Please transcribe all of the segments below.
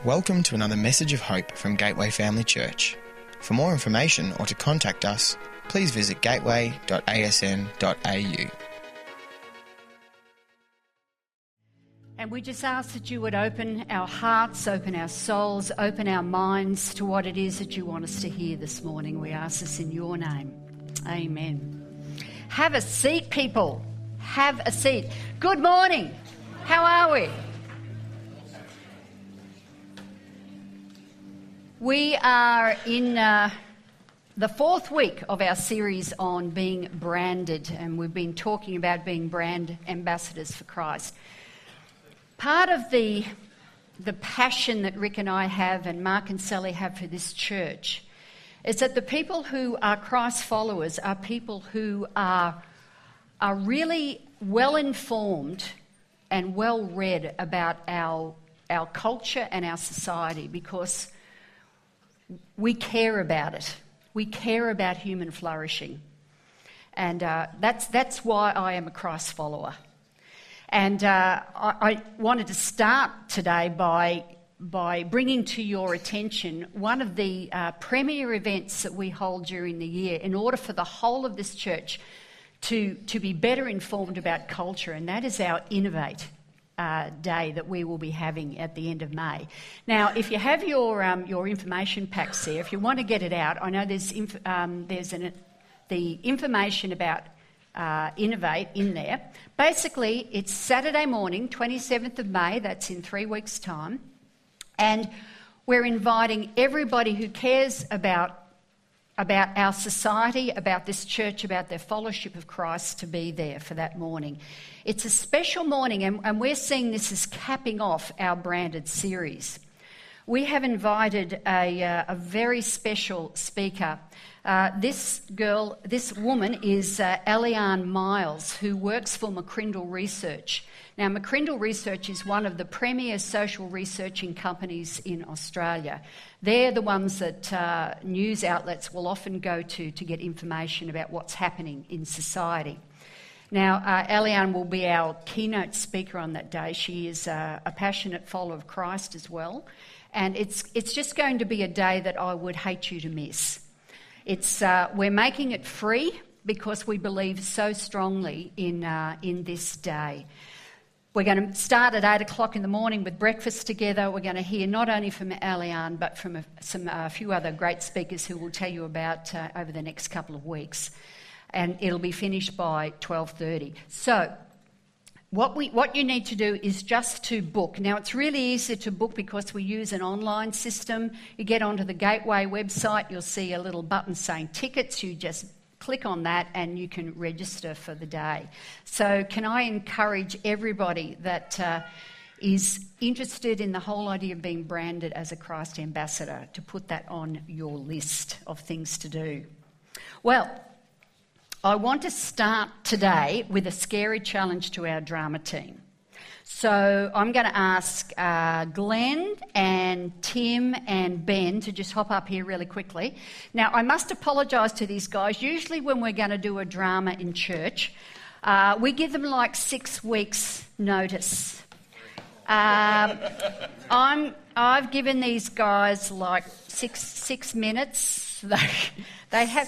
Welcome to another message of hope from Gateway Family Church. For more information or to contact us, please visit gateway.asn.au. And we just ask that you would open our hearts, open our souls, open our minds to what it is that you want us to hear this morning. We ask this in your name. Amen. Have a seat, people. Have a seat. Good morning. How are we? We are in the fourth week of our series on being branded, and we've been talking about being brand ambassadors for Christ. Part of the passion that Rick and I have and Mark and Sally have for this church is that the people who are Christ followers are people who are really well informed and well read about our culture and our society, because we care about it. We care about human flourishing. And that's why I am a Christ follower. And I wanted to start today by bringing to your attention one of the premier events that we hold during the year in order for the whole of this church to be better informed about culture, and that is our Innovate day that we will be having at the end of May. Now, if you have your information packs there, if you want to get it out, I know there's the information about Innovate in there. Basically, it's Saturday morning, 27th of May, that's in 3 weeks' time, and we're inviting everybody who cares about our society, about this church, about their fellowship of Christ to be there for that morning. It's a special morning, and we're seeing this as capping off our branded series. We have invited a very special speaker. This woman is Eliane Miles, who works for McCrindle Research. Now, McCrindle Research is one of the premier social researching companies in Australia. They're the ones that news outlets will often go to get information about what's happening in society. Now, Eliane will be our keynote speaker on that day. She is a passionate follower of Christ as well. And it's just going to be a day that I would hate you to miss. We're making it free because we believe so strongly in this day. We're going to start at 8 o'clock in the morning with breakfast together. We're going to hear not only from Eliane, but from a few other great speakers who will tell you about over the next couple of weeks. And it'll be finished by 12:30. So what you need to do is just to book. Now, it's really easy to book because we use an online system. You get onto the Gateway website, you'll see a little button saying tickets. You just click on that and you can register for the day. So can I encourage everybody that is interested in the whole idea of being branded as a Christ ambassador to put that on your list of things to do? Well, I want to start today with a scary challenge to our drama team. So I'm going to ask Glenn and Tim and Ben to just hop up here really quickly. Now, I must apologise to these guys. Usually when we're going to do a drama in church, we give them like 6 weeks' notice. I've given these guys like six minutes. They have.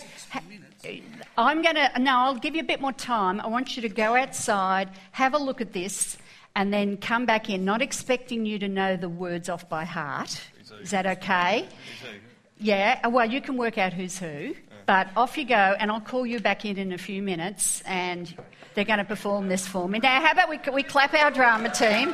I'll give you a bit more time. I want you to go outside, have a look at this, and then come back in, not expecting you to know the words off by heart. Is that okay? Yeah, well, you can work out who's who, but off you go, and I'll call you back in a few minutes, and they're going to perform this for me. Now, how about we clap our drama team?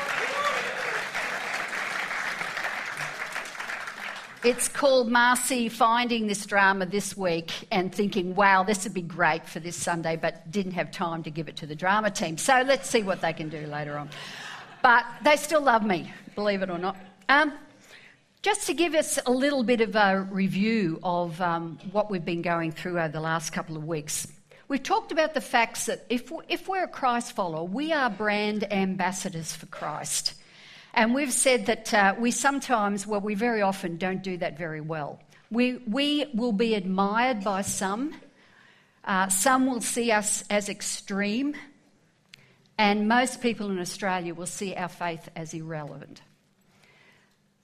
It's called Marcy finding this drama this week and thinking, wow, this would be great for this Sunday, but didn't have time to give it to the drama team. So let's see what they can do later on. But they still love me, believe it or not. Just to give us a little bit of a review of what we've been going through over the last couple of weeks. We've talked about the facts that if we're a Christ follower, we are brand ambassadors for Christ. And we've said that we very often don't do that very well. We will be admired by some. Some will see us as extreme. And most people in Australia will see our faith as irrelevant.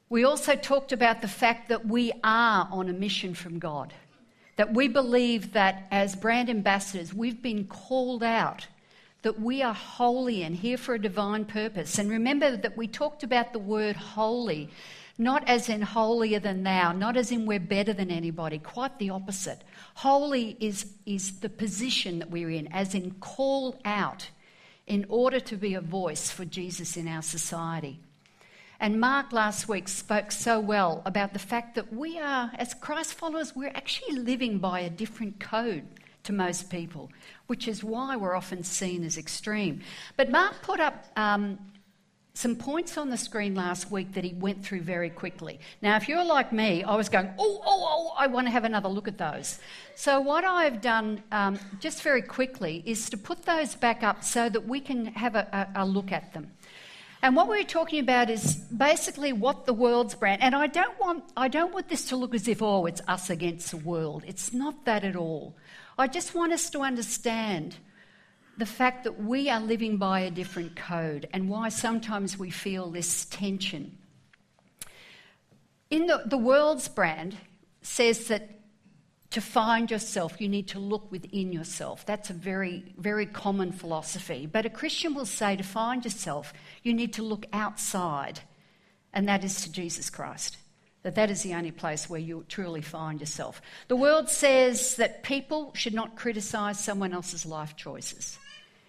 We also talked about the fact that we are on a mission from God, that we believe that as brand ambassadors, we've been called out, that we are holy and here for a divine purpose. And remember that we talked about the word holy, not as in holier than thou, not as in we're better than anybody, quite the opposite. Holy is the position that we're in, as in called out in order to be a voice for Jesus in our society. And Mark last week spoke so well about the fact that we are, as Christ followers, we're actually living by a different code to most people, which is why we're often seen as extreme. But Mark put up some points on the screen last week that he went through very quickly. Now, if you're like me, I was going, I want to have another look at those. So what I've done just very quickly is to put those back up so that we can have a look at them. And what we're talking about is basically what the world's brand, and I don't want this to look as if, it's us against the world. It's not that at all. I just want us to understand the fact that we are living by a different code and why sometimes we feel this tension. In the world's brand says that to find yourself, you need to look within yourself. That's a very, very common philosophy. But a Christian will say to find yourself, you need to look outside, and that is to Jesus Christ. That is the only place where you truly find yourself. The world says that people should not criticise someone else's life choices.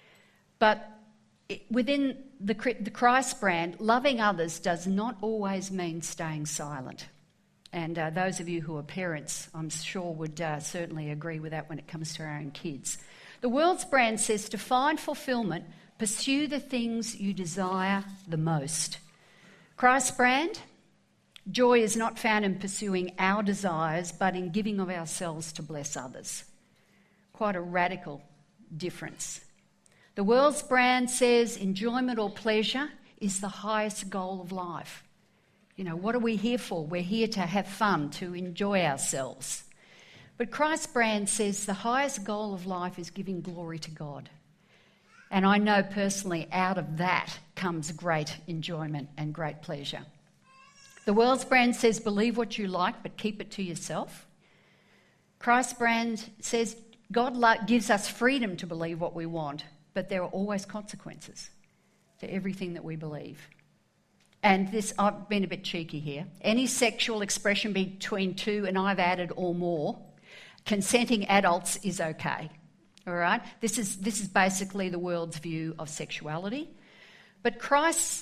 But within the Christ brand, loving others does not always mean staying silent. And those of you who are parents, I'm sure, would certainly agree with that when it comes to our own kids. The world's brand says to find fulfilment, pursue the things you desire the most. Christ's brand, joy is not found in pursuing our desires, but in giving of ourselves to bless others. Quite a radical difference. The world's brand says enjoyment or pleasure is the highest goal of life. You know, what are we here for? We're here to have fun, to enjoy ourselves. But Christ's brand says the highest goal of life is giving glory to God. And I know personally out of that comes great enjoyment and great pleasure. The world's brand says believe what you like, but keep it to yourself. Christ's brand says God gives us freedom to believe what we want, but there are always consequences to everything that we believe. And this, I've been a bit cheeky here. Any sexual expression between two, and I've added or more, consenting adults is okay. All right? This is basically the world's view of sexuality. But Christ's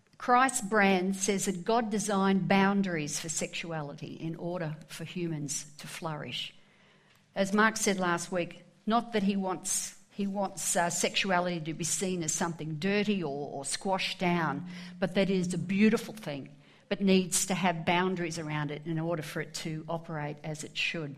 brand says that God designed boundaries for sexuality in order for humans to flourish. As Mark said last week, not that he wants sexuality to be seen as something dirty or squashed down, but that it is a beautiful thing, but needs to have boundaries around it in order for it to operate as it should.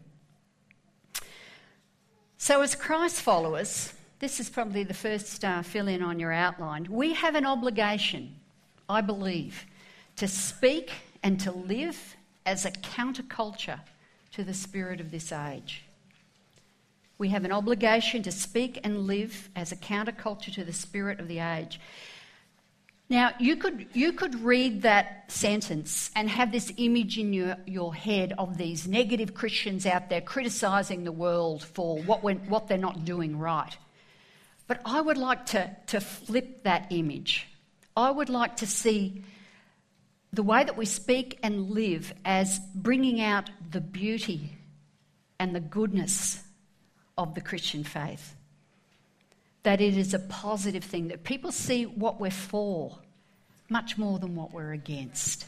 So as Christ followers, this is probably the first fill-in on your outline, we have an obligation, I believe, to speak and to live as a counterculture to the spirit of this age. We have an obligation to speak and live as a counterculture to the spirit of the age. Now, you could read that sentence and have this image in your head of these negative Christians out there criticising the world for what they're not doing right. But I would like to flip that image. I would like to see the way that we speak and live as bringing out the beauty and the goodness of the Christian faith. That it is a positive thing, that people see what we're for much more than what we're against.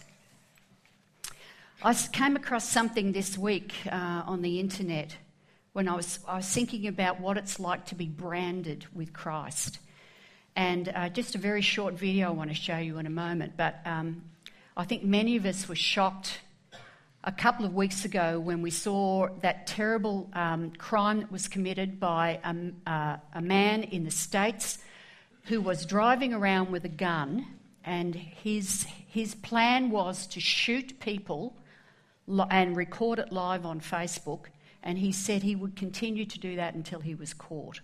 I came across something this week on the internet when I was thinking about what it's like to be branded with Christ. And just a very short video I want to show you in a moment, but I think many of us were shocked a couple of weeks ago when we saw that terrible crime that was committed by a man in the States who was driving around with a gun, and his plan was to shoot people and record it live on Facebook, and he said he would continue to do that until he was caught.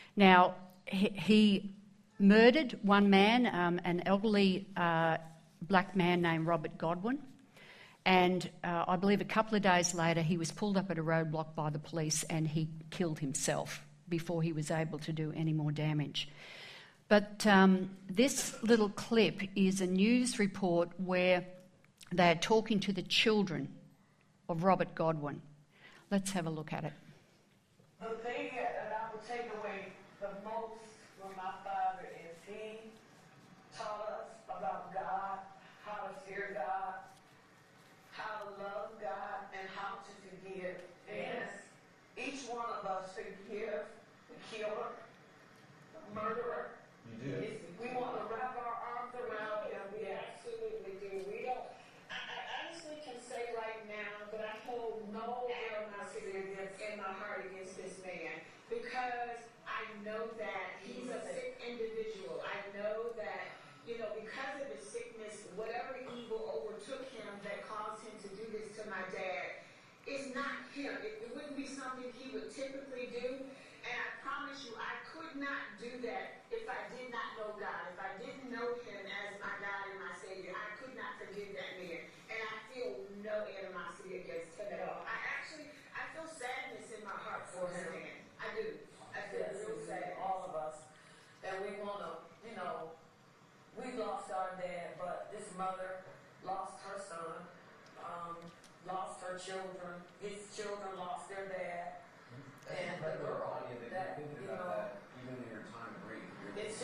Now, he murdered one man, an elderly black man named Robert Godwin. And I believe a couple of days later he was pulled up at a roadblock by the police and he killed himself before he was able to do any more damage. But this little clip is a news report where they're talking to the children of Robert Godwin. Let's have a look at it. The thing that I would take away the most from my father is he taught us about God, how to fear God, how to love God, and how to forgive. And each one of us forgive the killer, the murderer. You do. We want to wrap our arms around him. We absolutely do. We don't. I honestly can say right now that I hold no animosity in my heart against this man because I know that he's a sick individual. I know that, because of his sickness, whatever evil overtook him that caused him to do this to my dad is not him. It wouldn't be something he would typically do. And I promise you, I could not do that if I did not know God. If I didn't know him as my God and my Savior, I could not forgive that man. And I feel no animosity against him at all. I feel sadness in my heart for him. I do. I feel real sad, all of us. And we want to, we lost our dad, but this mother lost her son, lost her children. His children lost their dad. And the girl that, even in your time of grief,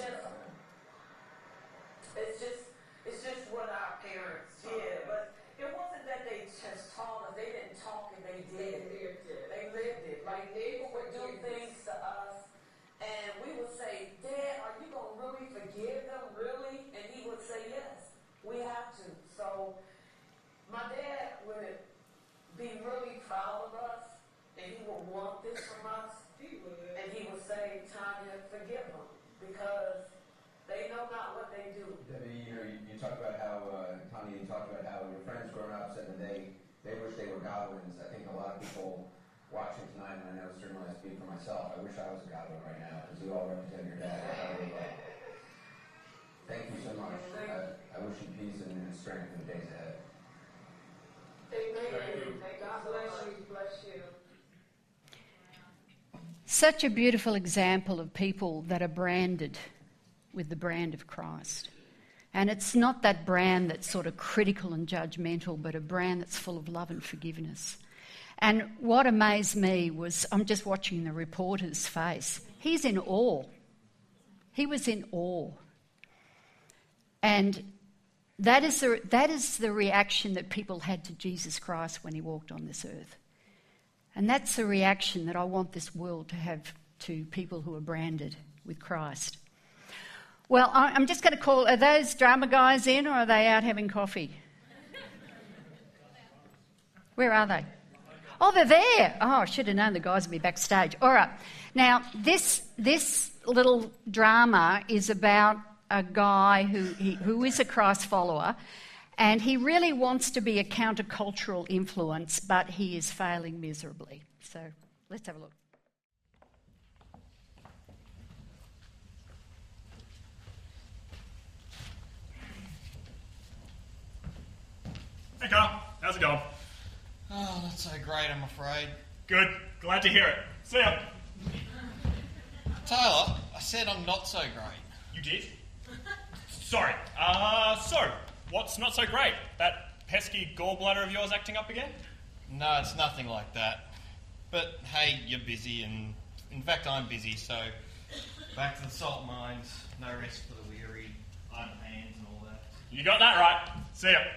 it's just what our parents did. But it wasn't that they just taught us. They didn't talk and they did. They lived it. Like they would do things to us, and we would say, "Dad, are you gonna really forgive them? Really?" And he would say, "Yes, we have to." So my dad would be really proud of us. And he would want this from us. He would. And he would say, "Tanya, forgive them because they know not what they do." Debbie, you talked about how, Tanya, you talked about how your friends growing up said that they wish they were Godwins. I think a lot of people watching tonight, and I know certainly I speak for myself, I wish I was a Godwin right now because you all represent your dad. Thank you so much. I wish you peace and strength in the days ahead. Amen. God bless you. Bless you. Such a beautiful example of people that are branded with the brand of Christ. And it's not that brand that's sort of critical and judgmental, but a brand that's full of love and forgiveness. And what amazed me was, I'm just watching the reporter's face. He's in awe. He was in awe. And that is the reaction that people had to Jesus Christ when he walked on this earth. And that's the reaction that I want this world to have to people who are branded with Christ. Well, I'm just going to call, are those drama guys in or are they out having coffee? Where are they? Oh, they're there. Oh, I should have known the guys would be backstage. All right. Now, this little drama is about a guy who is a Christ follower. And he really wants to be a countercultural influence, but he is failing miserably. So let's have a look. Hey Carl, how's it going? Oh, not so great, I'm afraid. Good, glad to hear it. See ya. Tyler, I said I'm not so great. You did? Sorry. So, what's not so great? That pesky gallbladder of yours acting up again? No, it's nothing like that. But hey, you're busy, and in fact I'm busy, so back to the salt mines, no rest for the weary, idle hands and all that. You got that right. See ya.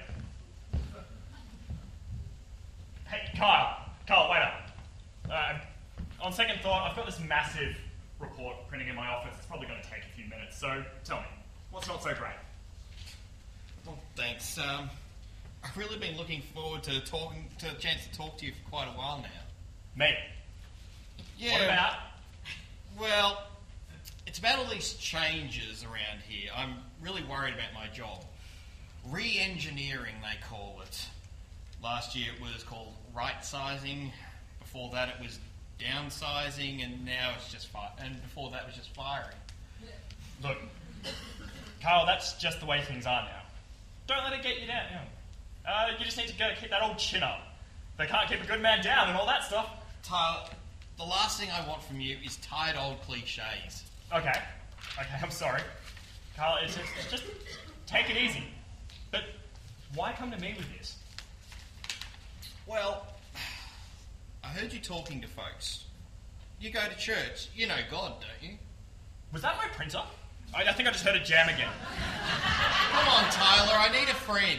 Hey, Kyle, wait up. On second thought, I've got this massive report printing in my office. It's probably going to take a few minutes, so tell me, what's not so great? Well, thanks. I've really been looking forward to a chance to talk to you for quite a while now. Me? Yeah. What about? Well, it's about all these changes around here. I'm really worried about my job. Re-engineering, they call it. Last year it was called right-sizing. Before that it was downsizing, and now it's just and before that it was just firing. Look, Carl, that's just the way things are now. Don't let it get you down. You just need to go keep that old chin up. They can't keep a good man down and all that stuff. Tyler, the last thing I want from you is tired old cliches. Okay, I'm sorry. Carl, it's just take it easy. But why come to me with this? Well, I heard you talking to folks. You go to church. You know God, don't you? Was that my printer? I think I just heard it jam again. Come on, Tyler, I need a friend.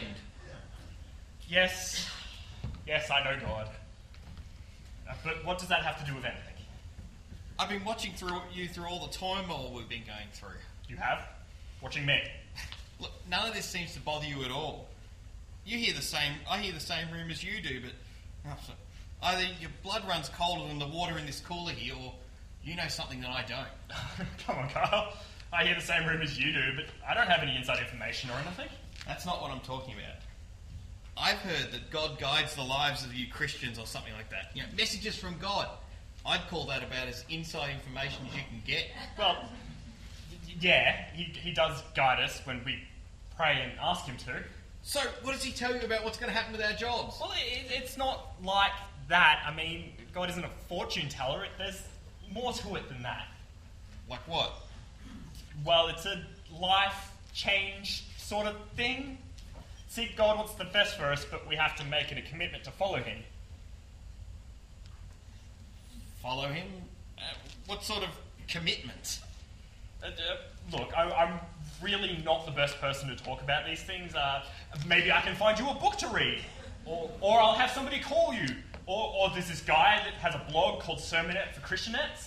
Yes, I know God. But what does that have to do with anything? I've been watching you through all the turmoil we've been going through. You have? Watching me? Look, none of this seems to bother you at all. I hear the same rumours you do, but either your blood runs colder than the water in this cooler here, or you know something that I don't. Come on, Carl. I hear the same rumours you do, but I don't have any inside information or anything. That's not what I'm talking about. I've heard that God guides the lives of you Christians or something like that. You know, messages from God. I'd call that about as inside information as you can get. Well, yeah, he does guide us when we pray and ask him to. So, what does he tell you about what's going to happen with our jobs? Well, it's not like that. I mean, God isn't a fortune teller. There's more to it than that. Like what? Well, it's a life change sort of thing. See, God wants the best for us, but we have to make it a commitment to follow him. Follow him? What sort of commitment? Look, I'm really not the best person to talk about these things. Maybe I can find you a book to read. Or I'll have somebody call you. Or there's this guy that has a blog called Sermonette for Christianettes.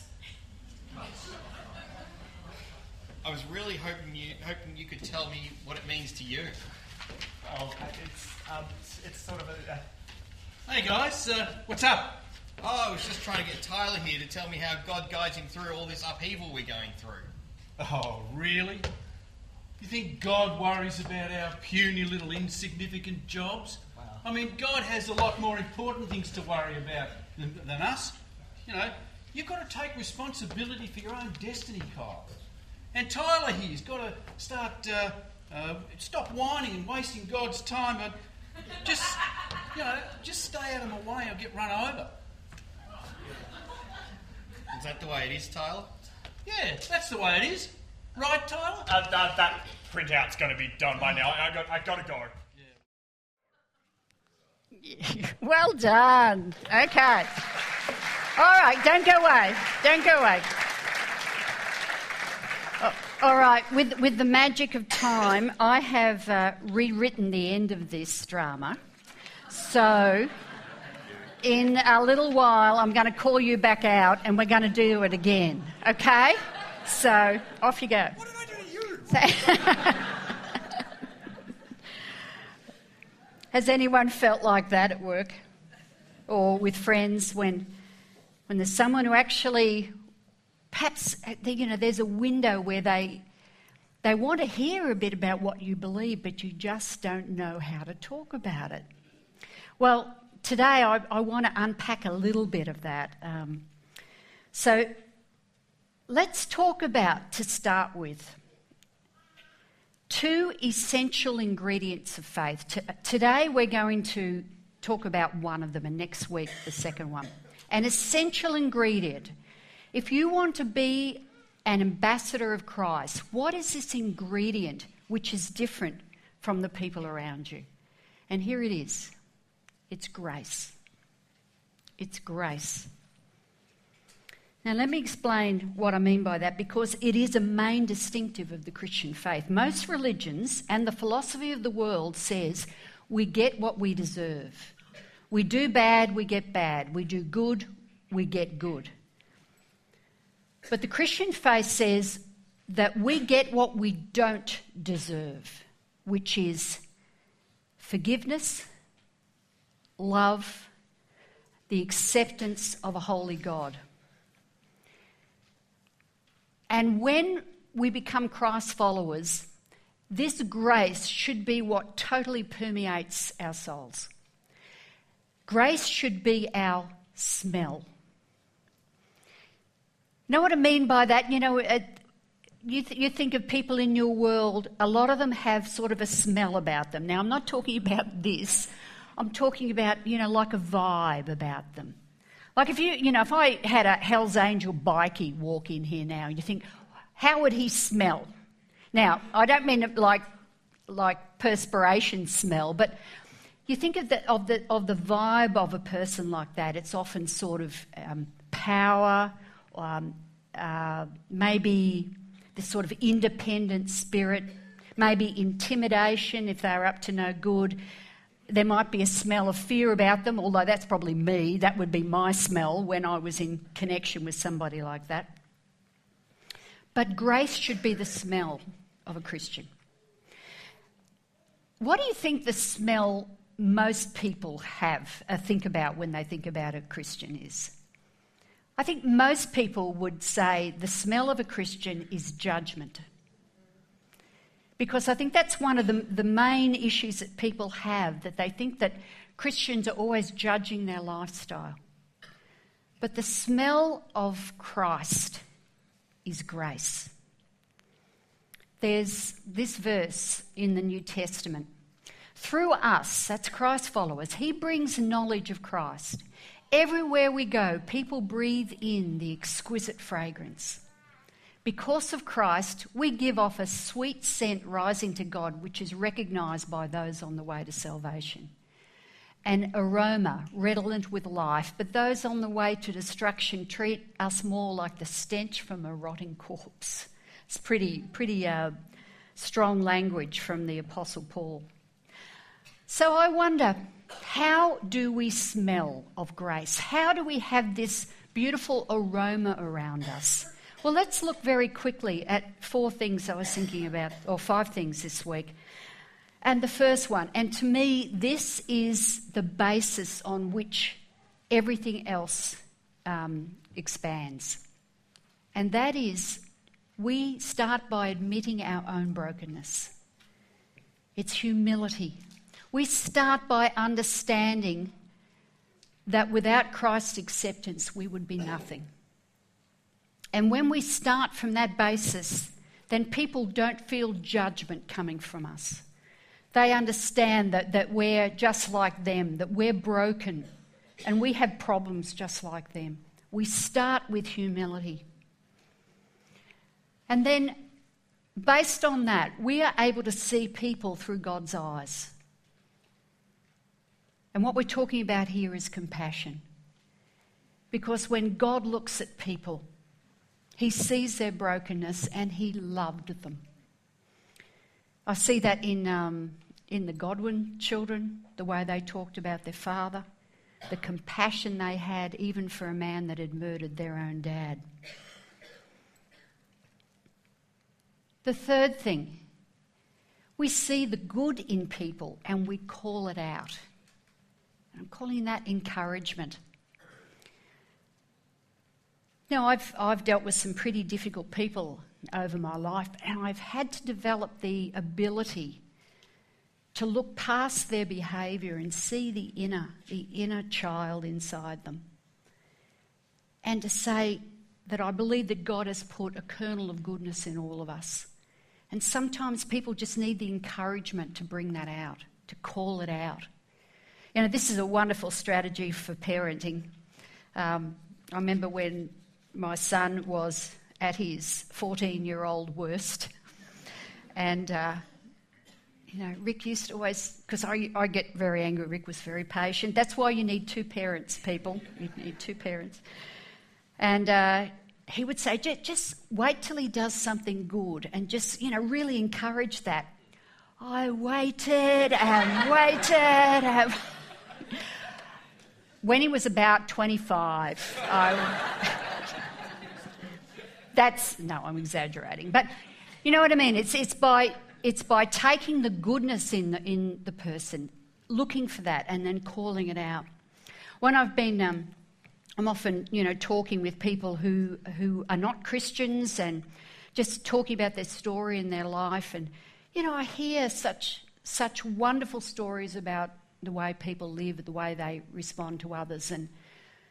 I was really hoping you could tell me what it means to you. Oh, it's sort of a... Hey guys, what's up? Oh, I was just trying to get Tyler here to tell me how God guides him through all this upheaval we're going through. Oh, really? You think God worries about our puny little insignificant jobs? Wow. I mean, God has a lot more important things to worry about than us. You know, you've got to take responsibility for your own destiny, Kyle. And Tyler here's got to stop whining and wasting God's time and just stay out of my way or get run over. Is that the way it is, Tyler? Yeah, that's the way it is. Right, Tyler? That printout's going to be done by now. I got to go. Well done. Okay. All right, don't go away. Don't go away. All right, with the magic of time, I have rewritten the end of this drama. So, in a little while, I'm going to call you back out and we're going to do it again. Okay? So, off you go. What did I do to you? Has anyone felt like that at work? Or with friends when there's someone who actually... Perhaps, there's a window where they want to hear a bit about what you believe, but you just don't know how to talk about it. Well, today I want to unpack a little bit of that. So let's talk about, to start with, two essential ingredients of faith. Today we're going to talk about one of them, and next week the second one. An essential ingredient. If you want to be an ambassador of Christ, what is this ingredient which is different from the people around you? And here it is. It's grace. It's grace. Now let me explain what I mean by that, because it is a main distinctive of the Christian faith. Most religions and the philosophy of the world says we get what we deserve. We do bad, we get bad. We do good, we get good. But the Christian faith says that we get what we don't deserve, which is forgiveness, love, the acceptance of a holy God. And when we become Christ followers, this grace should be what totally permeates our souls. Grace should be our smell. Know what I mean by that? you think of people in your world, a lot of them have sort of a smell about them. Now, I'm not talking about this. I'm talking about, like a vibe about them. Like if I had a Hell's Angel bikie walk in here now, you think, how would he smell? Now, I don't mean it like perspiration smell, but you think of the vibe of a person like that. It's often sort of power, maybe this sort of independent spirit, maybe intimidation if they're up to no good. There might be a smell of fear about them, although that's probably me. That would be my smell when I was in connection with somebody like that. But grace should be the smell of a Christian. What do you think the smell most people think about when they think about a Christian is? I think most people would say the smell of a Christian is judgment. Because I think that's one of the main issues that people have, that they think that Christians are always judging their lifestyle. But the smell of Christ is grace. There's this verse in the New Testament. Through us, that's Christ followers, he brings knowledge of Christ. Everywhere we go, people breathe in the exquisite fragrance. Because of Christ, we give off a sweet scent rising to God, which is recognised by those on the way to salvation. An aroma redolent with life, but those on the way to destruction treat us more like the stench from a rotting corpse. It's pretty strong language from the Apostle Paul. So I wonder, how do we smell of grace? How do we have this beautiful aroma around us? Well, let's look very quickly at 4 things I was thinking about, or 5 things this week. And the first one, and to me, this is the basis on which everything else expands. And that is, we start by admitting our own brokenness. It's humility. We start by understanding that without Christ's acceptance, we would be nothing. And when we start from that basis, then people don't feel judgment coming from us. They understand that we're just like them, that we're broken, and we have problems just like them. We start with humility. And then, based on that, we are able to see people through God's eyes. And what we're talking about here is compassion. Because when God looks at people, he sees their brokenness and he loved them. I see that in the Godwin children, the way they talked about their father, the compassion they had even for a man that had murdered their own dad. The third thing, we see the good in people and we call it out. And I'm calling that encouragement. Now, I've dealt with some pretty difficult people over my life, and I've had to develop the ability to look past their behaviour and see the inner child inside them. And to say that I believe that God has put a kernel of goodness in all of us. And sometimes people just need the encouragement to bring that out, to call it out. This is a wonderful strategy for parenting. I remember when my son was at his 14-year-old worst. And, Rick used to always, because I get very angry, Rick was very patient. That's why you need 2 parents, people. You need 2 parents. And he would say, just wait till he does something good and just, really encourage that. I waited and waited. When he was about 25, I'm exaggerating, but you know what I mean. It's by taking the goodness in the person, looking for that, and then calling it out. When I've been, I'm often talking with people who are not Christians and just talking about their story and their life, and I hear such wonderful stories about the way people live, the way they respond to others. And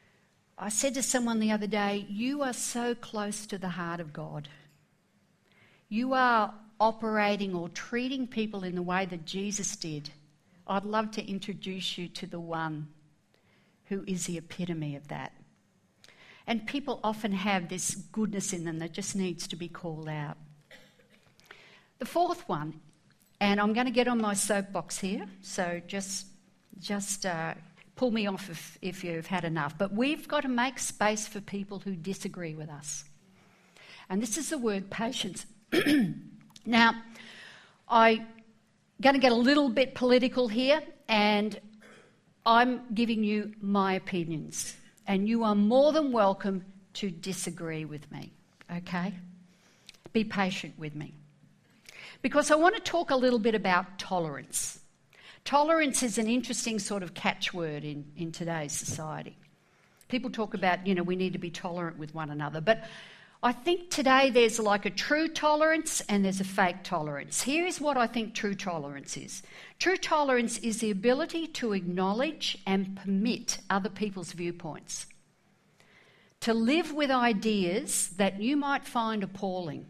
I said to someone the other day, you are so close to the heart of God. you are operating or treating people in the way that Jesus did, I'd love to introduce you to the one who is the epitome of that. And people often have this goodness in them that just needs to be called out. The fourth one, and I'm going to get on my soapbox here, so just pull me off if you've had enough. But we've got to make space for people who disagree with us. And this is the word patience. Now, I'm going to get a little bit political here, and I'm giving you my opinions. And you are more than welcome to disagree with me, okay? Be patient with me. Because I want to talk a little bit about tolerance. Tolerance is an interesting sort of catchword in today's society. People talk about, we need to be tolerant with one another. But I think today there's like a true tolerance and there's a fake tolerance. Here is what I think true tolerance is. True tolerance is the ability to acknowledge and permit other people's viewpoints. To live with ideas that you might find appalling.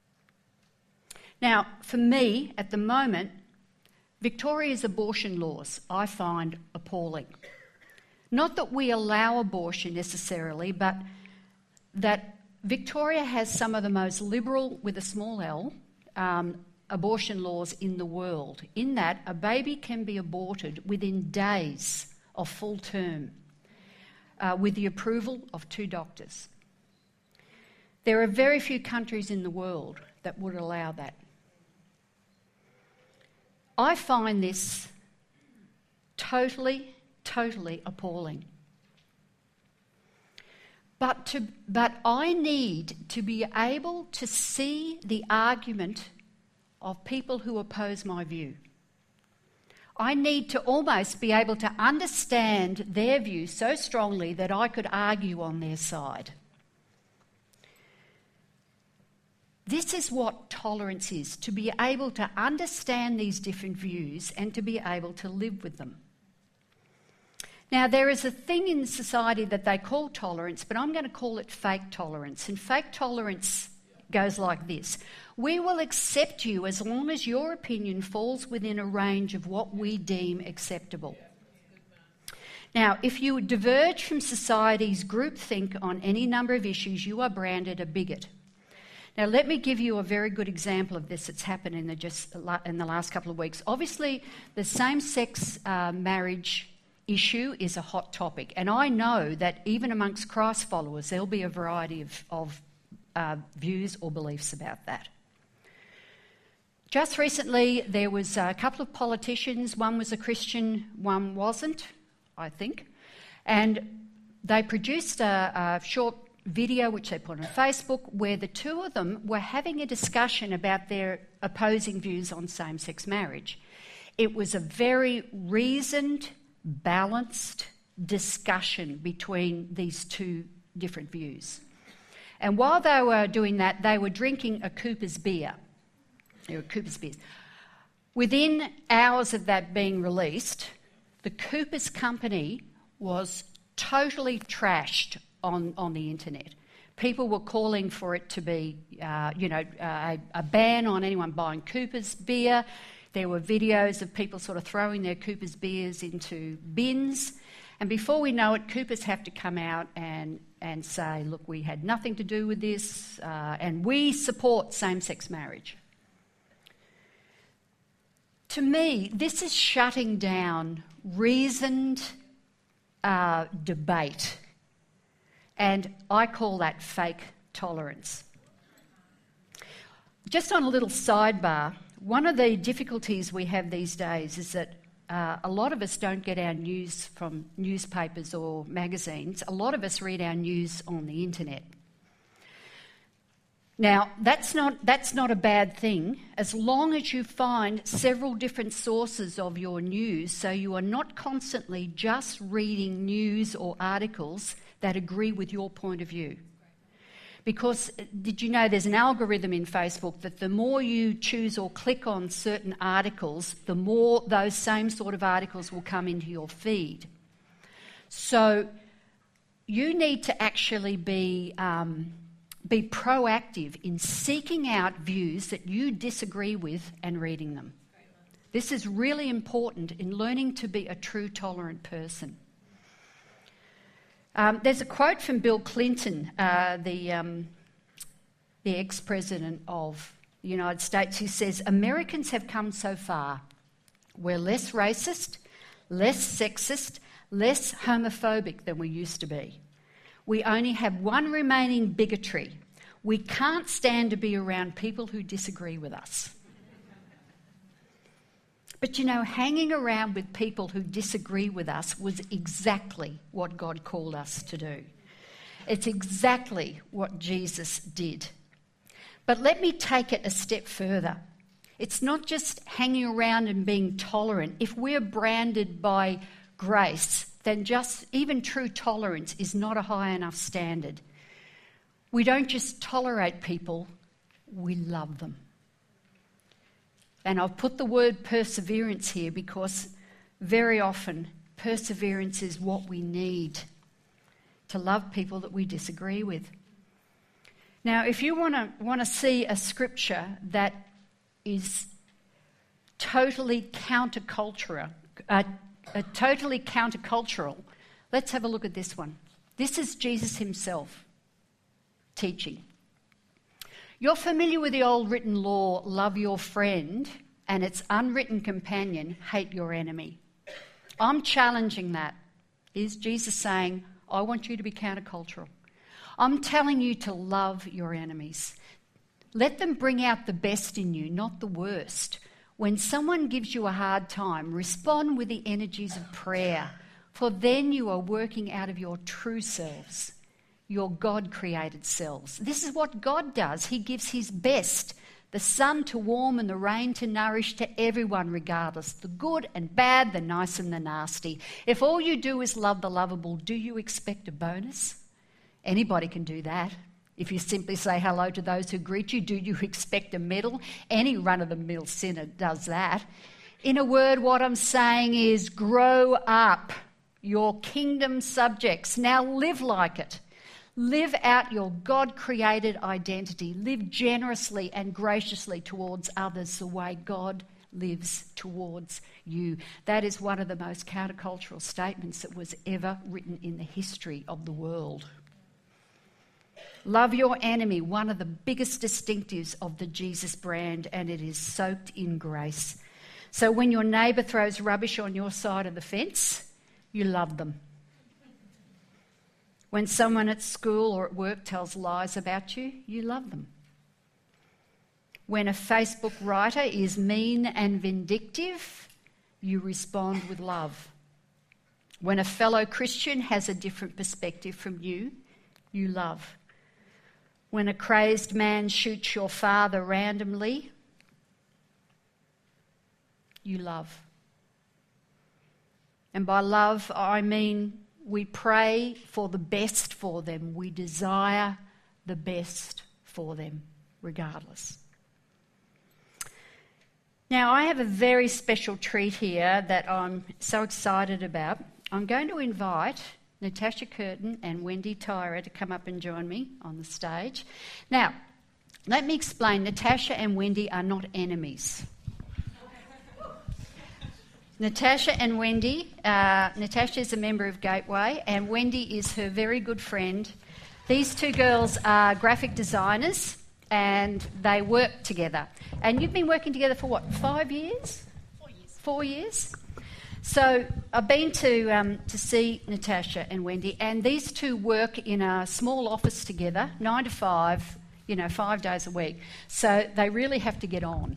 Now, for me, at the moment, Victoria's abortion laws I find appalling. Not that we allow abortion necessarily, but that Victoria has some of the most liberal, with a small l, abortion laws in the world, in that a baby can be aborted within days of full term with the approval of 2 doctors. There are very few countries in the world that would allow that. I find this totally appalling. But I need to be able to see the argument of people who oppose my view. I need to almost be able to understand their view so strongly that I could argue on their side. This is what tolerance is, to be able to understand these different views and to be able to live with them. Now, there is a thing in society that they call tolerance, but I'm going to call it fake tolerance. And fake tolerance goes like this. We will accept you as long as your opinion falls within a range of what we deem acceptable. Now, if you diverge from society's groupthink on any number of issues, you are branded a bigot. Now, let me give you a very good example of this that's happened in the last couple of weeks. Obviously, the same-sex marriage issue is a hot topic, and I know that even amongst Christ followers there'll be a variety of views or beliefs about that. Just recently there was a couple of politicians, one was a Christian, one wasn't, I think, and they produced a short video which they put on Facebook where the two of them were having a discussion about their opposing views on same-sex marriage. It was a very reasoned, balanced discussion between these two different views. And while they were doing that, they were drinking a Cooper's beer. They were Cooper's beers. Within hours of that being released, the Cooper's company was totally trashed on the internet. People were calling for it to be, a ban on anyone buying Cooper's beer. There were videos of people sort of throwing their Cooper's beers into bins. And before we know it, Coopers have to come out and say, look, we had nothing to do with this, and we support same-sex marriage. To me, this is shutting down reasoned debate. And I call that fake tolerance. Just on a little sidebar, one of the difficulties we have these days is that a lot of us don't get our news from newspapers or magazines. A lot of us read our news on the internet. Now, that's not a bad thing, as long as you find several different sources of your news, so you are not constantly just reading news or articles that agree with your point of view. Because did you know there's an algorithm in Facebook that the more you choose or click on certain articles, the more those same sort of articles will come into your feed. So you need to actually be be proactive in seeking out views that you disagree with and reading them. This is really important in learning to be a true tolerant person. There's a quote from Bill Clinton, the ex-president of the United States, who says, "Americans have come so far. We're less racist, less sexist, less homophobic than we used to be. We only have one remaining bigotry. We can't stand to be around people who disagree with us." But you know, hanging around with people who disagree with us was exactly what God called us to do. It's exactly what Jesus did. But let me take it a step further. It's not just hanging around and being tolerant. If we're branded by grace, then just even true tolerance is not a high enough standard. We don't just tolerate people, we love them. And I've put the word perseverance here because very often perseverance is what we need to love people that we disagree with. Now, if you want to see a scripture that is totally countercultural, let's have a look at this one. This is Jesus himself teaching. You're familiar with the old written law, love your friend, and its unwritten companion, hate your enemy. I'm challenging that. Is Jesus saying, I want you to be countercultural? I'm telling you to love your enemies. Let them bring out the best in you, not the worst. When someone gives you a hard time, respond with the energies of prayer, for then you are working out of your true selves, your God-created selves. This is what God does. He gives his best, the sun to warm and the rain to nourish, to everyone regardless, the good and bad, the nice and the nasty. If all you do is love the lovable, do you expect a bonus? Anybody can do that. If you simply say hello to those who greet you, do you expect a medal? Any run-of-the-mill sinner does that. In a word, what I'm saying is grow up. Your kingdom subjects. Now live like it. Live out your God-created identity. Live generously and graciously towards others the way God lives towards you. That is one of the most countercultural statements that was ever written in the history of the world. Love your enemy, one of the biggest distinctives of the Jesus brand, and it is soaked in grace. So when your neighbour throws rubbish on your side of the fence, you love them. When someone at school or at work tells lies about you, you love them. When a Facebook writer is mean and vindictive, you respond with love. When a fellow Christian has a different perspective from you, you love. When a crazed man shoots your father randomly, you love. And by love, I mean we pray for the best for them. We desire the best for them, regardless. Now, I have a very special treat here that I'm so excited about. I'm going to invite Natasha Curtin and Wendy Tyra to come up and join me on the stage. Now, let me explain. Natasha and Wendy are not enemies. Natasha and Wendy, Natasha is a member of Gateway and Wendy is her very good friend. These two girls are graphic designers and they work together. And you've been working together for what, 5 years? 4 years. 4 years? So I've been to see Natasha and Wendy, and these two work in a small office together, 9 to 5, 5 days a week. So they really have to get on.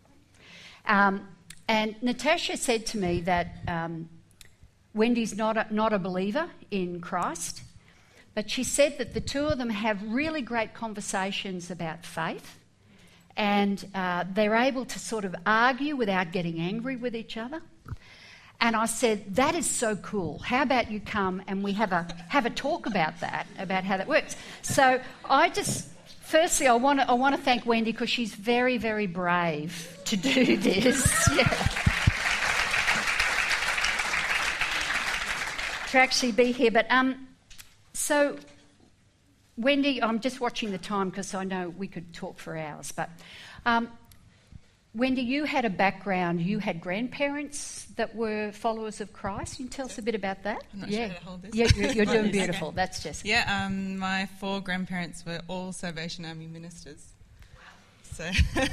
And Natasha said to me that Wendy's not a believer in Christ, but she said that the two of them have really great conversations about faith, and they're able to sort of argue without getting angry with each other. And I said, that is so cool. How about you come and we have a talk about that, about how that works. So firstly, I want to thank Wendy because she's very, very brave to do this. Yeah. To actually be here. But so Wendy, I'm just watching the time because I know we could talk for hours, but Wendy, you had a background, you had grandparents that were followers of Christ. Can you tell us a bit about that? I'm not sure how to hold this. Yeah, you're doing beautiful. Okay. That's just... Yeah, my 4 grandparents were all Salvation Army ministers. So,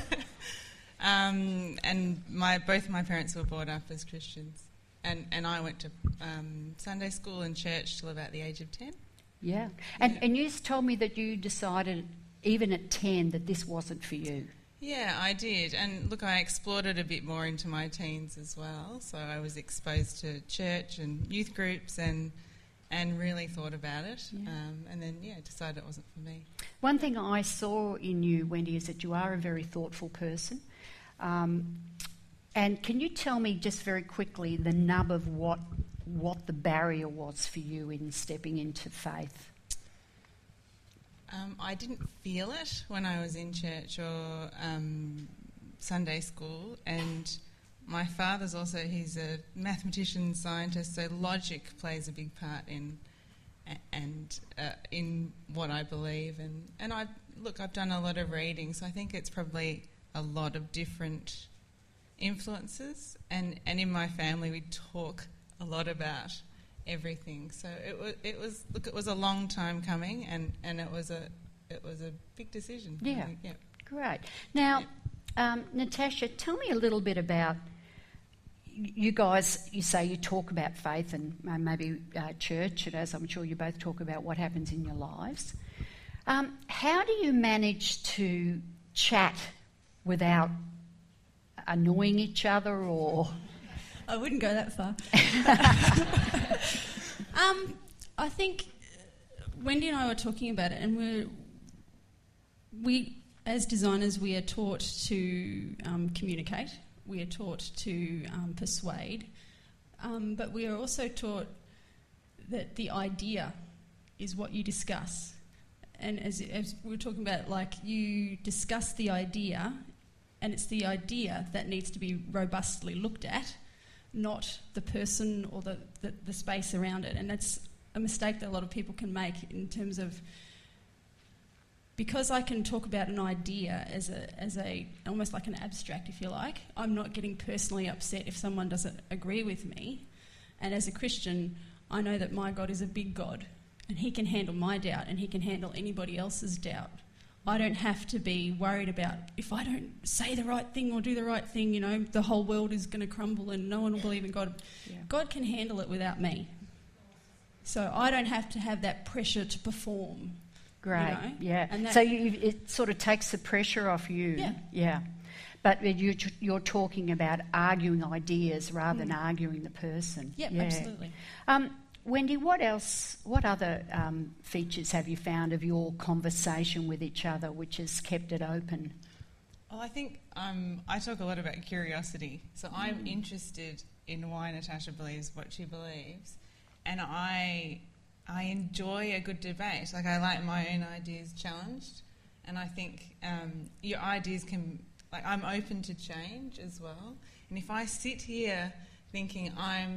and both my parents were brought up as Christians. And I went to Sunday school and church till about the age of 10. Yeah. And you told me that you decided, even at 10, that this wasn't for you. Yeah, I did. And look, I explored it a bit more into my teens as well. So I was exposed to church and youth groups and really thought about it. Yeah. And then, decided it wasn't for me. One thing I saw in you, Wendy, is that you are a very thoughtful person. And can you tell me just very quickly the nub of what the barrier was for you in stepping into faith? I didn't feel it when I was in church or Sunday school, and my father's also, he's a mathematician, scientist, so logic plays a big part in what I believe. And I've done a lot of reading, so I think it's probably a lot of different influences, and in my family we talk a lot about everything. So it was a long time coming, and it was a big decision. Yeah, great. Now, Natasha, tell me a little bit about you guys. You say you talk about faith and maybe church, and as I'm sure you both talk about what happens in your lives. How do you manage to chat without annoying each other, or... I wouldn't go that far. I think Wendy and I were talking about it, and we as designers, we are taught to communicate, we are taught to persuade, but we are also taught that the idea is what you discuss. And as we were talking about, like, you discuss the idea, and it's the idea that needs to be robustly looked at, not the person or the space around it. And that's a mistake that a lot of people can make in terms of, because I can talk about an idea as a almost like an abstract, if you like, I'm not getting personally upset if someone doesn't agree with me. And as a Christian, I know that my God is a big God, and he can handle my doubt, and he can handle anybody else's doubt. I don't have to be worried about, if I don't say the right thing or do the right thing, the whole world is going to crumble and no one will believe in God. Yeah. God can handle it without me. So I don't have to have that pressure to perform. Great, yeah. And so it sort of takes the pressure off you. Yeah. Yeah. But you're talking about arguing ideas rather than arguing the person. Yep, yeah, absolutely. Wendy, what other features have you found of your conversation with each other which has kept it open? Well, I think I talk a lot about curiosity. So I'm interested in why Natasha believes what she believes, and I enjoy a good debate. Like, I like my own ideas challenged, and I think your ideas can... Like, I'm open to change as well. And if I sit here thinking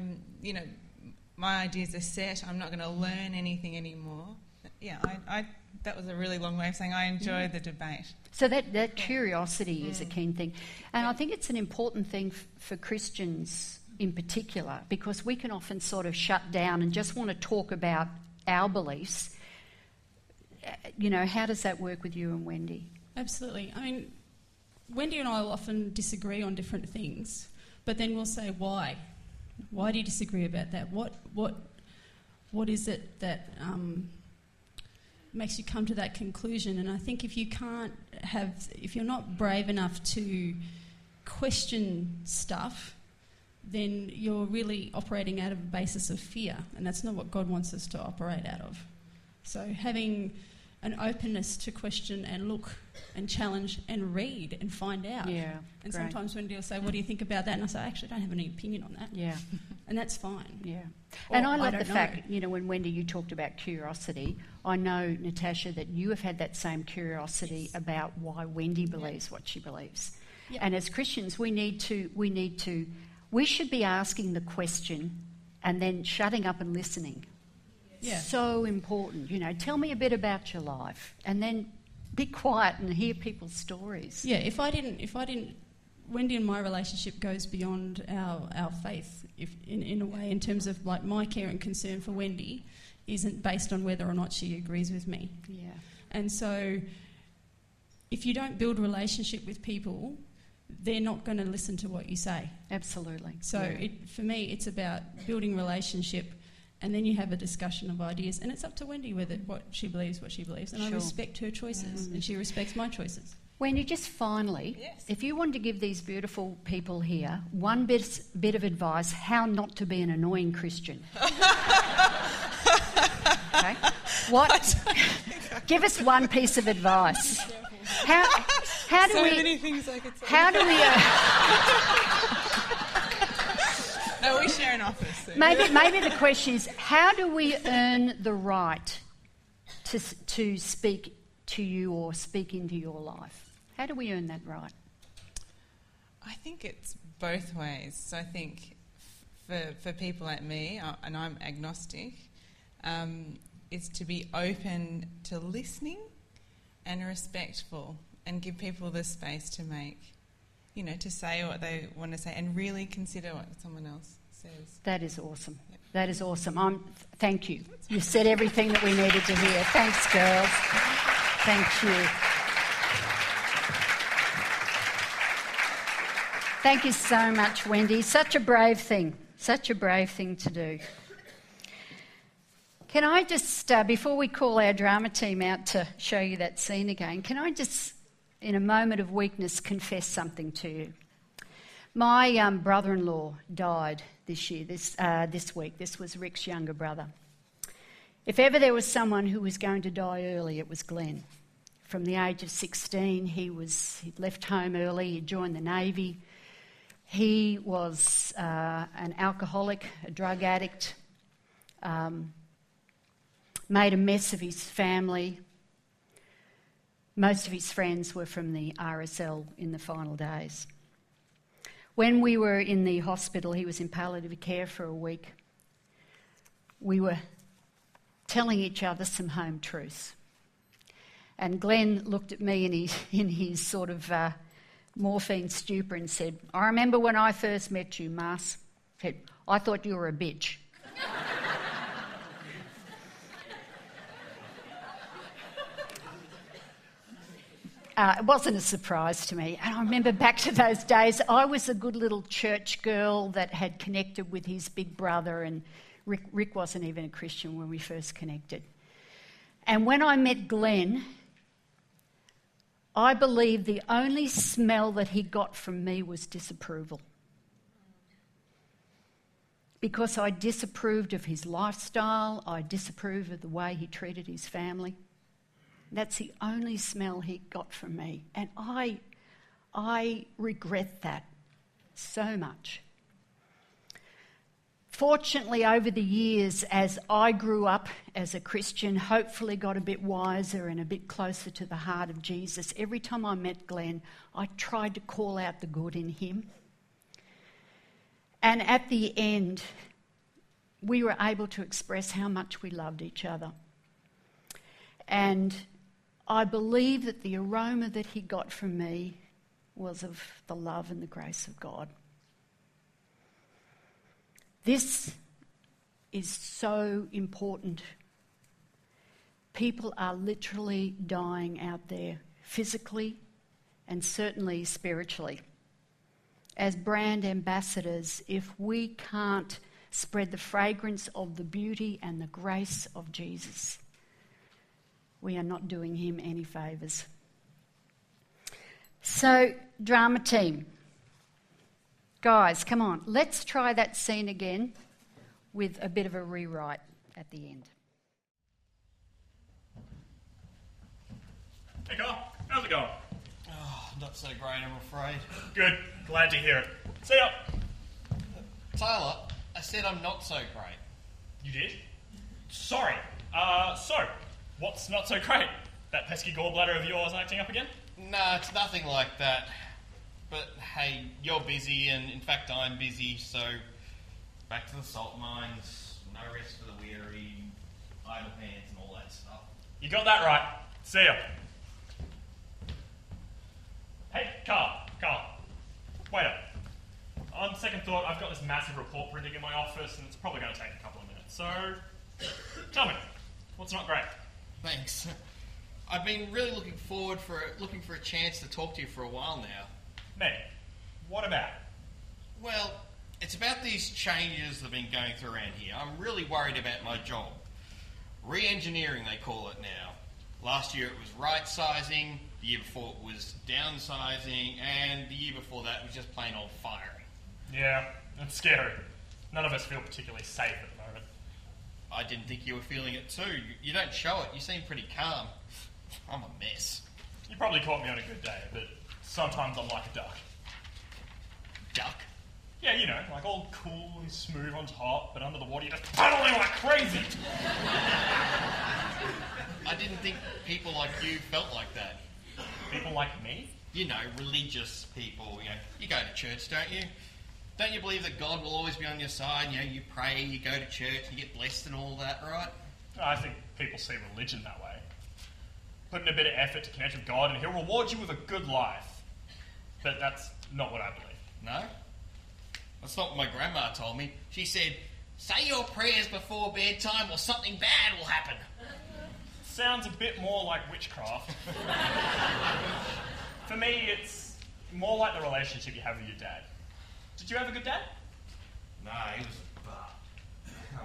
my ideas are set, I'm not going to learn anything anymore. Yeah, that was a really long way of saying I enjoy the debate. So that curiosity is a keen thing. And I think it's an important thing for Christians in particular, because we can often sort of shut down and just want to talk about our beliefs. How does that work with you and Wendy? Absolutely. I mean, Wendy and I will often disagree on different things, but then we'll say, why? Why do you disagree about that? What is it that makes you come to that conclusion? And I think if you're not brave enough to question stuff, then you're really operating out of a basis of fear, and that's not what God wants us to operate out of. So having an openness to question and look and challenge and read and find out. Yeah, and great. Sometimes Wendy will say, what do you think about that? And I say, I actually don't have any opinion on that. Yeah. And that's fine. Yeah. Or, and I love the fact, when Wendy, you talked about curiosity, I know, Natasha, that you have had that same curiosity about why Wendy believes what she believes. Yeah. And as Christians, we should be asking the question and then shutting up and listening. Yeah. so important. You know, tell me a bit about your life, and then be quiet and hear people's stories. Yeah, if I didn't, Wendy and my relationship goes beyond our faith, in a way, in terms of like my care and concern for Wendy isn't based on whether or not she agrees with me. Yeah. And so, if you don't build a relationship with people, they're not going to listen to what you say. Absolutely. So Yeah. for me, it's about building relationship, and then you have a discussion of ideas, and it's up to Wendy what she believes, and I Sure. respect her choices, and she respects my choices. Wendy, just finally, Yes. if you wanted to give these beautiful people here one bit of advice how not to be an annoying Christian. Okay? What? Give us one piece of advice. How do So we? many things I could say. How do we? No, we share an office. So. Maybe the question is, how do we earn the right to speak to you or speak into your life? How do we earn that right? I think it's both ways. So I think for people like me, and I'm agnostic, is to be open to listening and respectful and give people the space to to say what they want to say and really consider what someone else says. That is awesome. That is awesome. Thank you. You said everything that we needed to hear. Thanks, girls. Thank you. Thank you so much, Wendy. Such a brave thing. Such a brave thing to do. Can I just, before we call our drama team out to show you that scene again, can I just, in a moment of weakness, confess something to you? My brother-in-law died this week. This was Rick's younger brother. If ever there was someone who was going to die early, it was Glenn. From the age of 16, he'd left home early, he joined the Navy. He was an alcoholic, a drug addict, made a mess of his family. Most of his friends were from the RSL in the final days. When we were in the hospital, he was in palliative care for a week. We were telling each other some home truths. And Glenn looked at me in his sort of morphine stupor and said, "I remember when I first met you, Mars. I thought you were a bitch." It wasn't a surprise to me. And I remember back to those days, I was a good little church girl that had connected with his big brother, and Rick wasn't even a Christian when we first connected. And when I met Glenn, I believe the only smell that he got from me was disapproval. Because I disapproved of his lifestyle, I disapproved of the way he treated his family. That's the only smell he got from me. And I regret that so much. Fortunately, over the years, as I grew up as a Christian, hopefully got a bit wiser and a bit closer to the heart of Jesus, every time I met Glenn, I tried to call out the good in him. And at the end, we were able to express how much we loved each other. And I believe that the aroma that he got from me was of the love and the grace of God. This is so important. People are literally dying out there, physically and certainly spiritually. As brand ambassadors, if we can't spread the fragrance of the beauty and the grace of Jesus, we are not doing him any favours. So, drama team. Guys, come on. Let's try that scene again with a bit of a rewrite at the end. Hey Carl, how's it going? Oh, not so great, I'm afraid. Good, glad to hear it. See ya. Tyler, I said I'm not so great. You did? Sorry. So, what's not so great? That pesky gallbladder of yours acting up again? Nah, it's nothing like that. But hey, you're busy, and in fact I'm busy, so back to the salt mines, no rest for the weary. idle hands and all that stuff. You got that right. See ya. Hey, Carl. Wait up. On second thought, I've got this massive report printing in my office, and it's probably going to take a couple of minutes. So, tell me, what's not great? Thanks. I've been really looking for a chance to talk to you for a while now. Me? What about? Well, it's about these changes that have been going through around here. I'm really worried about my job. Re-engineering, they call it now. Last year it was right-sizing, the year before it was downsizing, and the year before that was just plain old firing. Yeah, it's scary. None of us feel particularly safe at the moment. I didn't think you were feeling it too. You don't show it. You seem pretty calm. I'm a mess. You probably caught me on a good day, but sometimes I'm like a duck. Duck? Yeah, you know, like all cool and smooth on top, but under the water you're just paddling like crazy. I didn't think people like you felt like that. People like me? You know, religious people. You know, you go to church, don't you? Don't you believe that God will always be on your side? You know, you pray, you go to church, you get blessed and all that, right? I think people see religion that way. Put in a bit of effort to connect with God and He'll reward you with a good life. But that's not what I believe. No? That's not what my grandma told me. She said, say your prayers before bedtime or something bad will happen. Sounds a bit more like witchcraft. For me, it's more like the relationship you have with your dad. Did you have a good dad? No, he was a butt.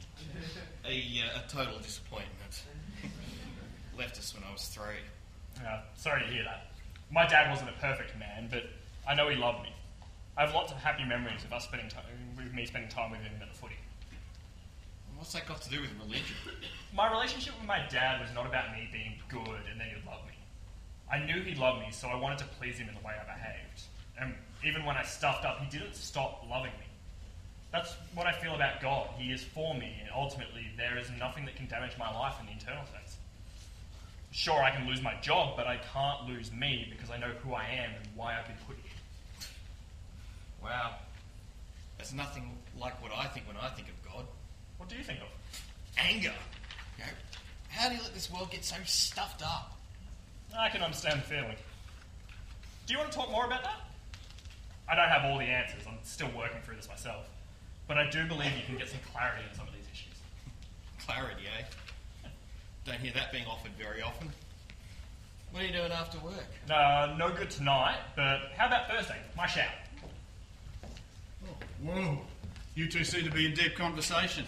A total disappointment. Left us when I was 3. Sorry to hear that. My dad wasn't a perfect man, but I know he loved me. I have lots of happy memories of me spending time with him at the footy. What's that got to do with religion? My relationship with my dad was not about me being good and then he'd love me. I knew he'd love me, so I wanted to please him in the way I behaved. And even when I stuffed up, he didn't stop loving me. That's what I feel about God. He is for me, and ultimately there is nothing that can damage my life in the internal sense. Sure, I can lose my job, but I can't lose me because I know who I am and why I've been put here. Wow. That's nothing like what I think when I think of God. What do you think of? Anger. You know, how do you let this world get so stuffed up? I can understand the feeling. Do you want to talk more about that? I don't have all the answers. I'm still working through this myself. But I do believe you can get some clarity on some of these issues. Clarity, eh? Don't hear that being offered very often. What are you doing after work? No good tonight, but how about Thursday? My shout. Oh, whoa. You two seem to be in deep conversation.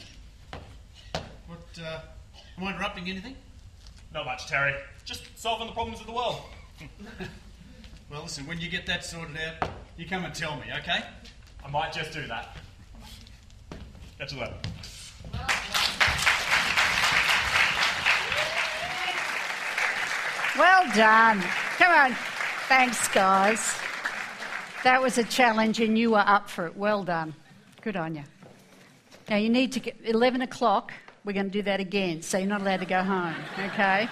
Am I interrupting anything? Not much, Terry. Just solving the problems of the world. Well, listen, when you get that sorted out, you come and tell me, okay? I might just do that. Catch you later. Well done. Come on. Thanks, guys. That was a challenge and you were up for it. Well done. Good on you. Now you need to get 11 o'clock. We're going to do that again, so you're not allowed to go home, okay?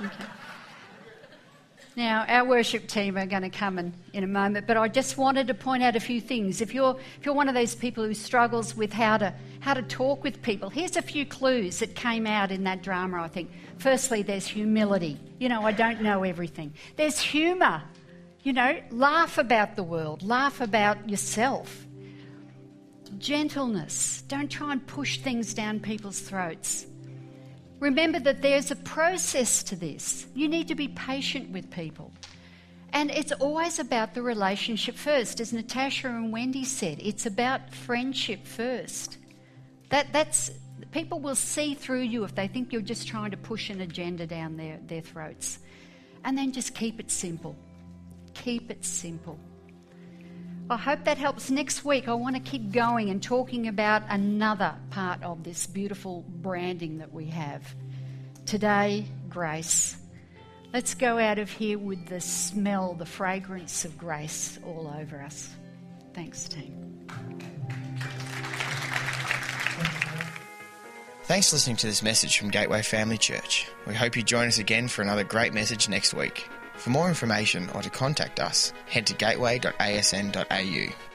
Now, our worship team are going to come in a moment, but I just wanted to point out a few things. If you're one of those people who struggles with how to talk with people, here's a few clues that came out in that drama, I think. Firstly, there's humility. You know, I don't know everything. There's humour. You know, laugh about the world. Laugh about yourself. Gentleness. Don't try and push things down people's throats. Remember that there's a process to this. You need to be patient with people. And it's always about the relationship first. As Natasha and Wendy said, it's about friendship first. That's people will see through you if they think you're just trying to push an agenda down their throats. And then just keep it simple. Keep it simple. I hope that helps. Next week I want to keep going and talking about another part of this beautiful branding that we have. Today, grace. Let's go out of here with the smell, the fragrance of grace all over us. Thanks, team. Thanks for listening to this message from Gateway Family Church. We hope you join us again for another great message next week. For more information or to contact us, head to gateway.asn.au.